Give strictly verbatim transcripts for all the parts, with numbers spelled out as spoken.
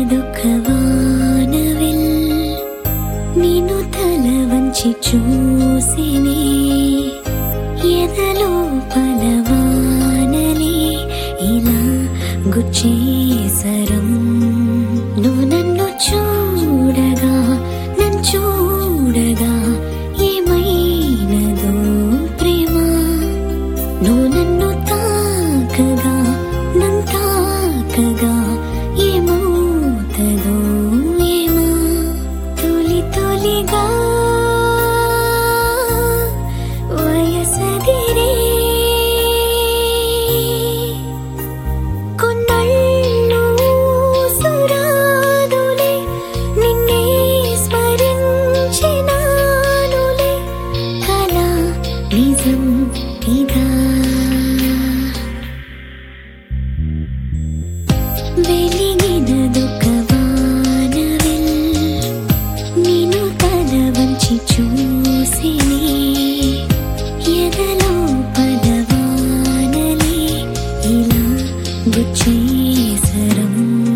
వెలిగినదొక వానవిల్ నిన్ను తల వంచి చూసినే ఎదలో పలవానలే ఇలా గుచ్చేసరం నువ్వు నన్ను చూడగా నన్ను చూడగా ఏమైనదో ప్రేమ నువ్వు నన్ను తాకగా నన్ను తాకగా ఏమవుతదో ఏమా తొలి తొలిగా వయసదిరే కొన్నళ్ళు సురాదులే నిన్నే స్మరించినానులే కల నిజం ఇదా వెలిగినదొక వానవిల్ నిన్ను తల వంచి చూసినే ఎదలో పలవానలే ఇలా గుచ్చేసరం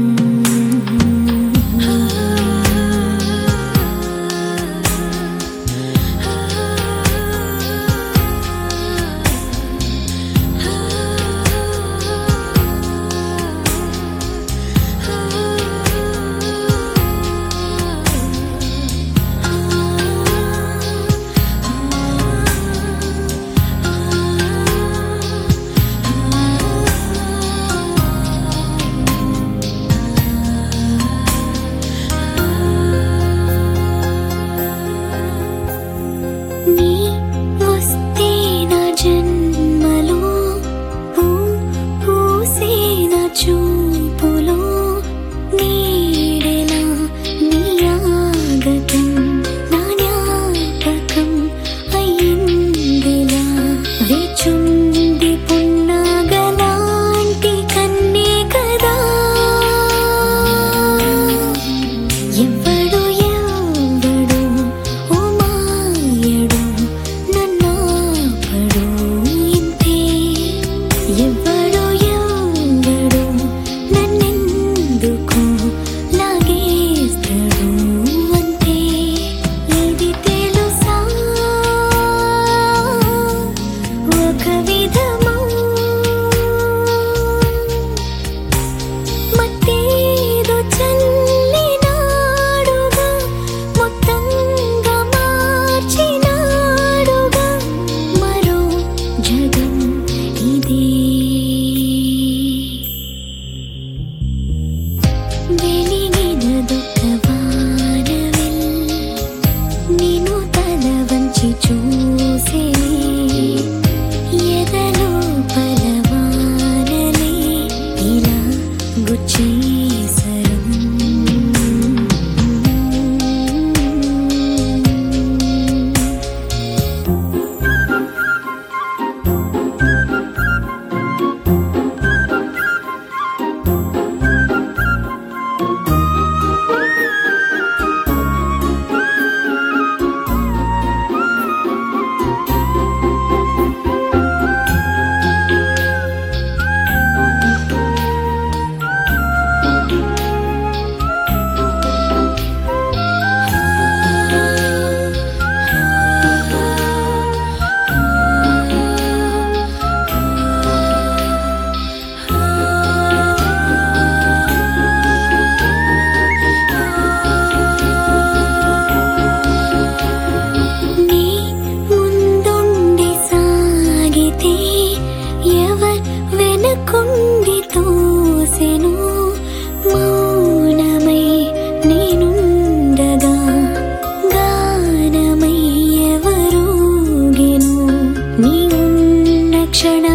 నీ వస్తే నా జన్మలో పూ పూసే నా చూపులో నీడెలా నీ ఆగతం నా జ్ఞాపకం అయ్యిందిలా వేచుండి పున్నాగలాంటి కన్నే కదా ఎవ్వడు ఎవ్వడు ఓ మాయడు నన్నాపడు ఇంతే ఎవ్వడు ఎవ్వడు నన్నెందుకు లాగేస్తాడు అంతే ఇది తెలుసా ఒక విధమా మత్తేదో చల్లినాడుగా మొత్తంగా మార్చినాడుగా మరో జగం ఇదే వెలిగినదొక వానవిల్ నిన్ను తల వంచి చూసినే ఎదలో పలవానలే ఇలా గుచ్చేసరం నీ ముందుండి సాగితే ఎవర్ వెనకుండి తోసెను మౌనమై నేనుండగా గానమై ఎవరూగెను నీ ఉన్న క్షణ